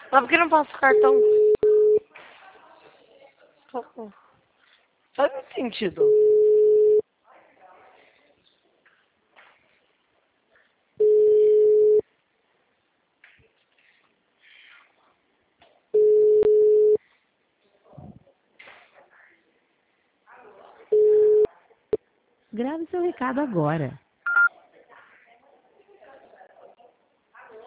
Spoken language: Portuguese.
Mas por que não passa o cartão? Faz muito sentido. Grave seu recado agora.